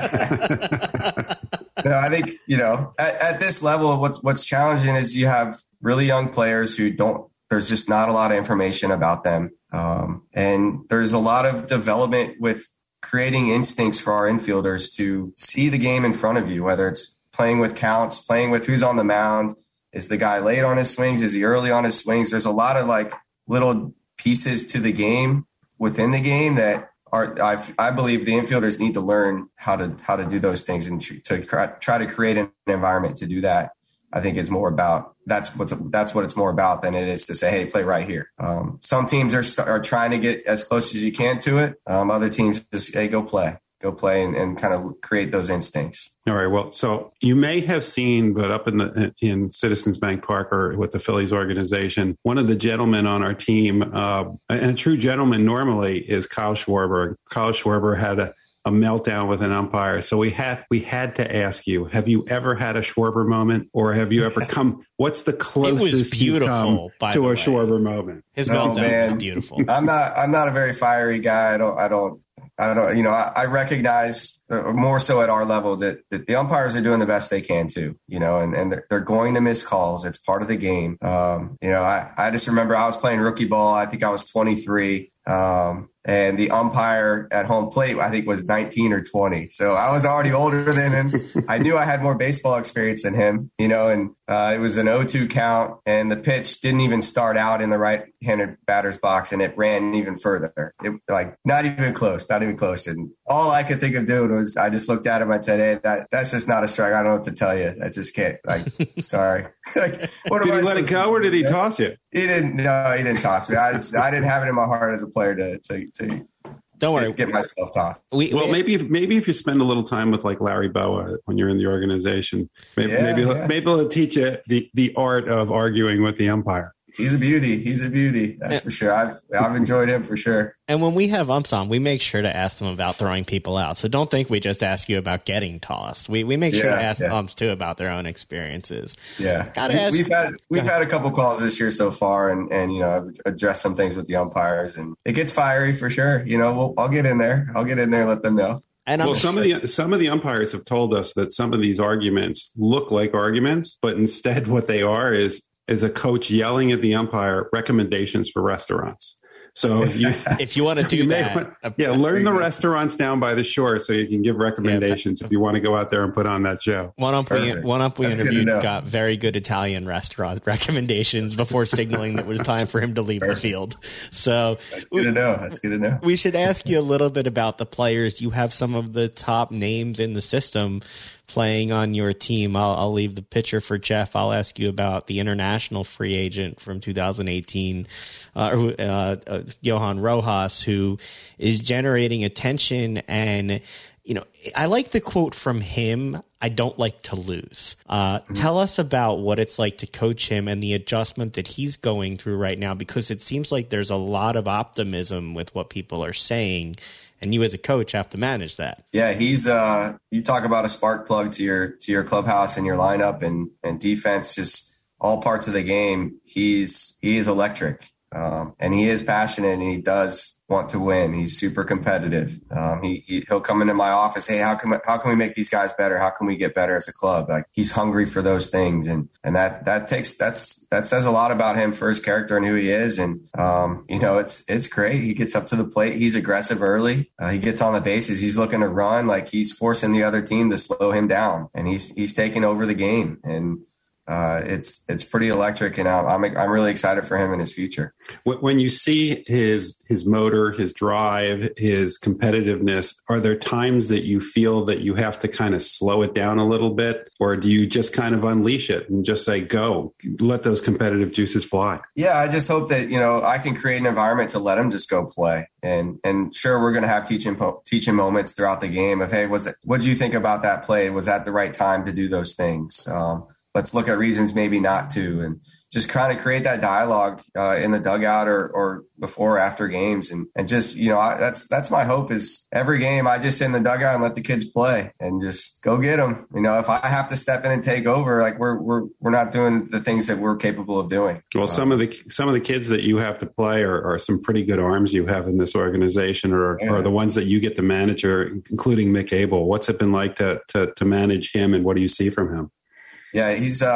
No, I think, at this level, what's challenging is you have really young players who there's just not a lot of information about them. And there's a lot of development with creating instincts for our infielders to see the game in front of you, whether it's playing with counts, playing with who's on the mound. Is the guy late on his swings? Is he early on his swings? There's a lot of like little pieces to the game within the game that I believe the infielders need to learn how to do those things and to try to create an environment to do that. I think it's more about that's what it's more about than it is to say, hey, play right here. Some teams are trying to get as close as you can to it. Other teams just, hey, go play and kind of create those instincts. All right. Well, so you may have seen, but up in Citizens Bank Park or with the Phillies organization, one of the gentlemen on our team, and a true gentleman normally, is Kyle Schwarber. Kyle Schwarber had a meltdown with an umpire. So we had to ask you, have you ever had a Schwarber moment, or have you ever what's the closest you come to a Schwarber moment? His meltdown was beautiful. I'm not a very fiery guy. I don't, I recognize more so at our level that the umpires are doing the best they can too, and they're going to miss calls. It's part of the game. I just remember I was playing rookie ball. I think I was 23. And the umpire at home plate, I think, was 19 or 20. So I was already older than him. I knew I had more baseball experience than him, and it was an 0-2 count, and the pitch didn't even start out in the right-handed batter's box, and it ran even further. Not even close. And all I could think of doing was I just looked at him and said, hey, that's just not a strike. I don't know what to tell you. I just can't. Sorry. Did he let it go, or did he toss you? He didn't. No, he didn't toss me. I didn't have it in my heart as a player to don't worry, get myself tossed. Maybe if you spend a little time with like Larry Boa when you're in the organization, maybe he'll teach you the art of arguing with the umpire. He's a beauty. That's for sure. I've enjoyed him for sure. And when we have umps on, we make sure to ask them about throwing people out. So don't think we just ask you about getting tossed. We make sure to ask umps too about their own experiences. Yeah, we've had a couple calls this year so far, and I've addressed some things with the umpires, and it gets fiery for sure. I'll get in there. And let them know. And some of the umpires have told us that some of these arguments look like arguments, but instead what they are is a coach yelling at the umpire recommendations for restaurants. So if you want to do that, learn the restaurants down by the shore so you can give recommendations if you want to go out there and put on that show. One ump we interviewed got very good Italian restaurant recommendations before signaling that it was time for him to leave the field. So that's good to know. We should ask you a little bit about the players. You have some of the top names in the system playing on your team. I'll leave the pitcher for Jeff. I'll ask you about the international free agent from 2018, Johan Rojas, who is generating attention. And, I like the quote from him, "I don't like to lose." Tell us about what it's like to coach him and the adjustment that he's going through right now, because it seems like there's a lot of optimism with what people are saying. And you as a coach have to manage that. Yeah, he's you talk about a spark plug to your clubhouse and your lineup and defense, just all parts of the game. He is electric, and he is passionate, and he does want to win. He's super competitive. He'll come into my office. Hey, how can we make these guys better? How can we get better as a club? Like, he's hungry for those things, and that says a lot about him for his character and who he is. And it's great. He gets up to the plate. He's aggressive early. He gets on the bases. He's looking to run. Like, he's forcing the other team to slow him down, and he's taking over the game. And it's pretty electric, and I'm really excited for him in his future. When you see his motor, his drive, his competitiveness, are there times that you feel that you have to kind of slow it down a little bit, or do you just kind of unleash it and just say, go, let those competitive juices fly? Yeah, I just hope that, I can create an environment to let him just go play. And sure, we're going to have teaching moments throughout the game of, hey, what did you think about that play? Was that the right time to do those things? Let's look at reasons maybe not to, and just kind of create that dialogue in the dugout or before or after games. And just, that's my hope is every game I just sit in the dugout and let the kids play and just go get them. If I have to step in and take over, like we're not doing the things that we're capable of doing. Well, some of the kids that you have to play are some pretty good arms you have in this organization, or the ones that you get to manage, including Mick Abel. What's it been like to manage him, and what do you see from him? Yeah,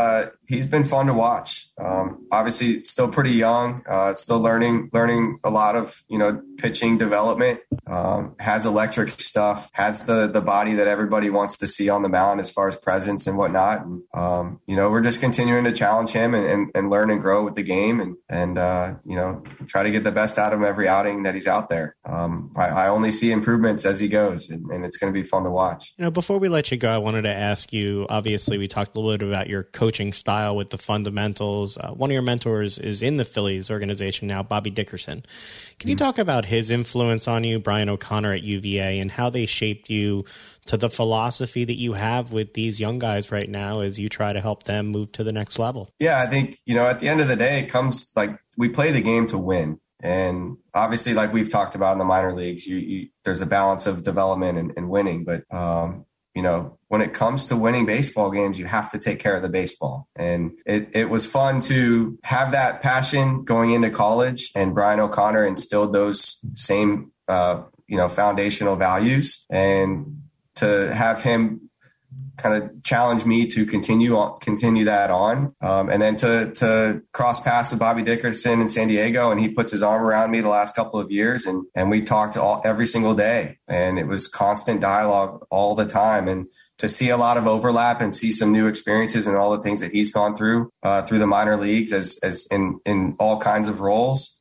he's been fun to watch. Obviously, still pretty young, still learning a lot of pitching development. Has electric stuff. Has the body that everybody wants to see on the mound as far as presence and whatnot. And, we're just continuing to challenge him and learn and grow with the game and try to get the best out of him every outing that he's out there. I only see improvements as he goes, and it's going to be fun to watch. Before we let you go, I wanted to ask you, obviously, we talked a little bit about your coaching style with the fundamentals. One of your mentors is in the Phillies organization now, Bobby Dickerson. Can you talk about his influence on you, Brian O'Connor at UVA, and how they shaped you to the philosophy that you have with these young guys right now as you try to help them move to the next level? Yeah, I think, at the end of the day, it comes like we play the game to win. And obviously, like we've talked about in the minor leagues, there's a balance of development and winning. But, when it comes to winning baseball games, you have to take care of the baseball. And it was fun to have that passion going into college. And Brian O'Connor instilled those same, foundational values. And to have him kind of challenge me to continue that on. And then to cross paths with Bobby Dickerson in San Diego, and he puts his arm around me the last couple of years, and we talked every single day, and it was constant dialogue all the time. And to see a lot of overlap and see some new experiences and all the things that he's gone through the minor leagues as in all kinds of roles.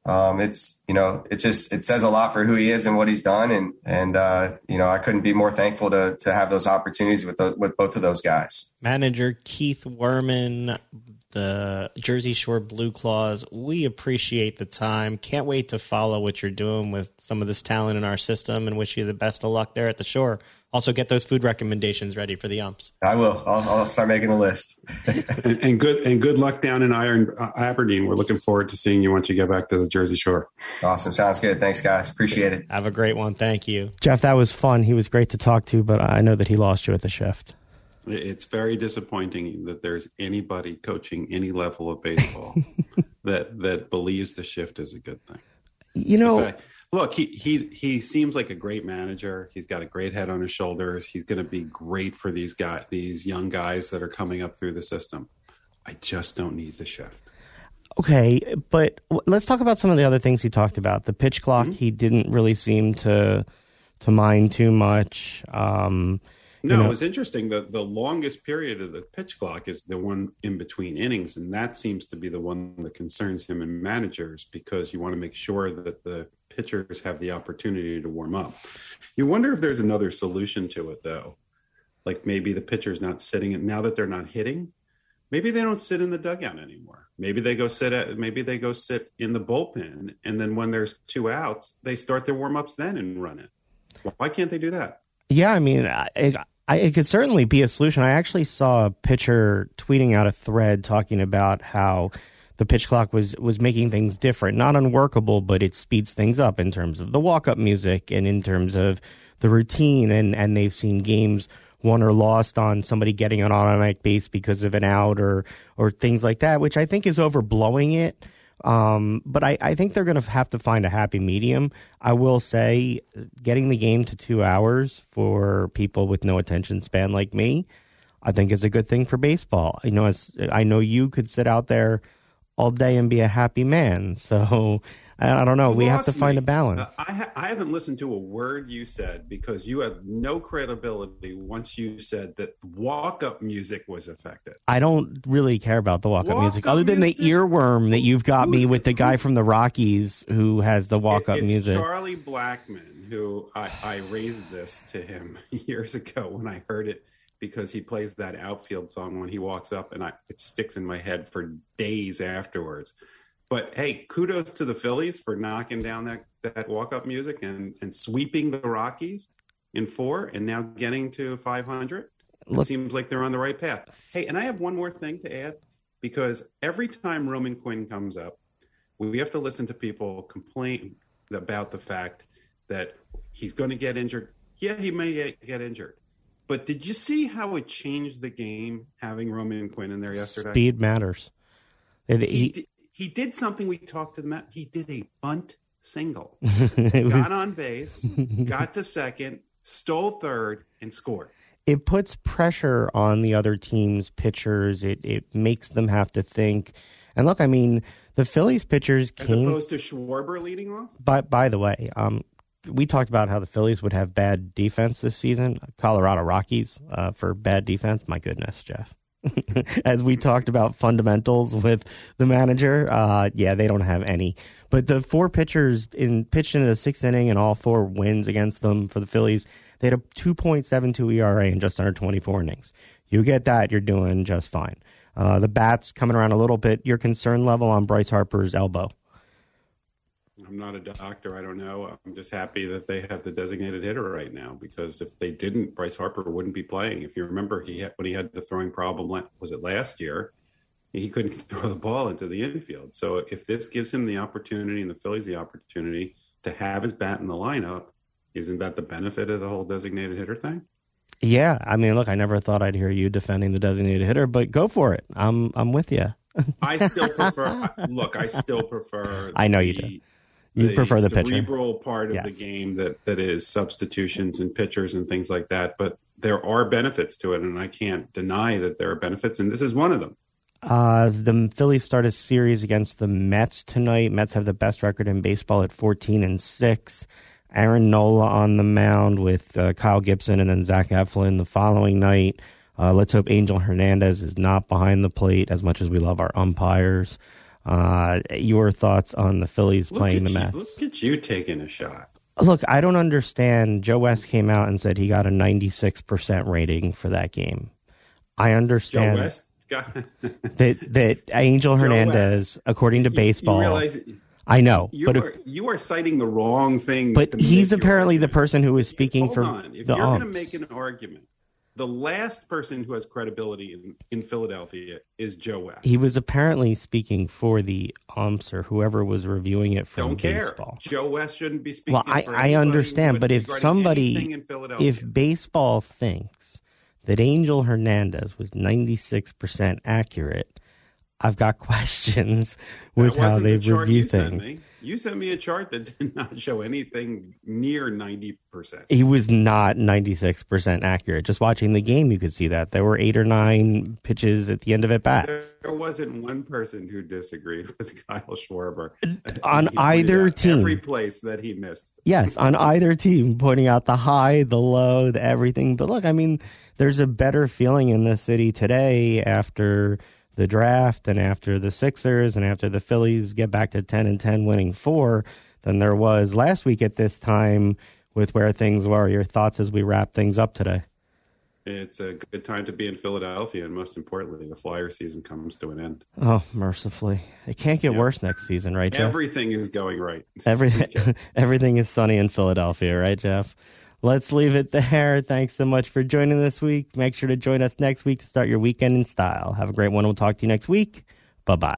It says a lot for who he is and what he's done. And I couldn't be more thankful to have those opportunities with both of those guys. Manager Keith Werman, the Jersey Shore Blue Claws, we appreciate the time. Can't wait to follow what you're doing with some of this talent in our system and wish you the best of luck there at the Shore. Also, get those food recommendations ready for the umps. I will. I'll start making a list. and good luck down in Aberdeen. We're looking forward to seeing you once you get back to the Jersey Shore. Awesome. Sounds good. Thanks, guys. Appreciate it. Have a great one. Thank you. Jeff, that was fun. He was great to talk to, but I know that he lost you at the shift. It's very disappointing that there's anybody coaching any level of baseball that believes the shift is a good thing. Look, he seems like a great manager. He's got a great head on his shoulders. He's going to be great for these young guys that are coming up through the system. I just don't need the shift. Okay, but let's talk about some of the other things he talked about. The pitch clock, he didn't really seem to mind too much. It was interesting. The longest period of the pitch clock is the one in between innings, and that seems to be the one that concerns him and managers because you want to make sure that the pitchers have the opportunity to warm up. You wonder if there's another solution to it, though. Like maybe the pitcher's not sitting, now that they're not hitting, maybe they don't sit in the dugout anymore. Maybe they go sit in the bullpen, and then when there's 2 outs, they start their warm-ups then and run it. Why can't they do that? Yeah, I mean, it could certainly be a solution. I actually saw a pitcher tweeting out a thread talking about how the pitch clock was making things different, not unworkable, but it speeds things up in terms of the walk-up music and in terms of the routine. And they've seen games won or lost on somebody getting an automatic base because of an out or things like that, which I think is overblowing it. But I think they're going to have to find a happy medium. I will say getting the game to 2 hours for people with no attention span like me, I think is a good thing for baseball. I know you could sit out there all day and be a happy man. So I don't know. We have to find a balance. I haven't listened to a word you said because you have no credibility once you said that walk-up music was affected. I don't really care about the walk-up music other than the earworm that you've got me with the guy from the Rockies who has the walk-up music. Charlie Blackmon, who I raised this to him years ago when I heard it because he plays that outfield song when he walks up and it sticks in my head for days afterwards. But hey, kudos to the Phillies for knocking down that walk-up music and sweeping the Rockies in 4 and now getting to 500. It seems like they're on the right path. Hey, and I have one more thing to add because every time Roman Quinn comes up, we have to listen to people complain about the fact that he's going to get injured. Yeah, he may get injured. But did you see how it changed the game having Roman Quinn in there yesterday? Speed matters. He did something we talked to them about. He did a bunt single. Got on base, got to second, stole third, and scored. it puts pressure on the other team's pitchers. It makes them have to think. And look, I mean, the Phillies pitchers came... As opposed to Schwarber leading off? By the way, we talked about how the Phillies would have bad defense this season. Colorado Rockies for bad defense. My goodness, Jeff. As we talked about fundamentals with the manager, yeah, they don't have any. But the four pitchers pitched into the sixth inning and all four wins against them for the Phillies, they had a 2.72 ERA in just under 24 innings. You get that, you're doing just fine. The bats coming around a little bit. Your concern level on Bryce Harper's elbow? I'm not a doctor. I don't know. I'm just happy that they have the designated hitter right now, because if they didn't, Bryce Harper wouldn't be playing. If you remember, when he had the throwing problem, was it last year? He couldn't throw the ball into the infield. So if this gives him the opportunity and the Phillies the opportunity to have his bat in the lineup, isn't that the benefit of the whole designated hitter thing? Yeah. I mean, look, I never thought I'd hear you defending the designated hitter, but go for it. I'm with you. I still prefer. Look, I still prefer. I know you do. You prefer the cerebral pitcher. part of the game that is substitutions and pitchers and things like that. But there are benefits to it, and I can't deny that there are benefits, and this is one of them. The Phillies start a series against the Mets tonight. Mets have the best record in baseball at 14-6. Aaron Nola on the mound with Kyle Gibson and then Zach Eflin the following night. Let's hope Angel Hernandez is not behind the plate, as much as we love our umpires. Your thoughts on the Phillies playing the Mets? Look at you taking a shot. Look, I don't understand. Joe West came out and said he got a 96% rating for that game. I understand Joe West got that Angel Hernandez, according to baseball, you realize I know, you are citing the wrong thing. But he's apparently the person who is speaking for Hold on. If you're going to make an argument, the last person who has credibility in Philadelphia is Joe West. He was apparently speaking for the umps or whoever was reviewing it from baseball. Joe West shouldn't be speaking. Well, I understand, but if baseball thinks that Angel Hernandez was 96% accurate, I've got questions with how they review things. You sent me a chart that did not show anything near 90%. He was not 96% accurate. Just watching the game, you could see that. There were 8 or 9 pitches at the end of at bats. There wasn't one person who disagreed with Kyle Schwarber. On either team. Every place that he missed. Yes, on either team, pointing out the high, the low, the everything. But look, I mean, there's a better feeling in the city today after the draft and after the Sixers and after the Phillies get back to 10-10 winning 4 than there was last week at this time with where things were. Your thoughts as we wrap things up today? It's a good time to be in Philadelphia, and most importantly, the Flyer season comes to an end. Oh, mercifully. It can't get worse next season, right, Jeff? Everything is going right. Everything is sunny in Philadelphia, right, Jeff? Let's leave it there. Thanks so much for joining this week. Make sure to join us next week to start your weekend in style. Have a great one. We'll talk to you next week. Bye-bye.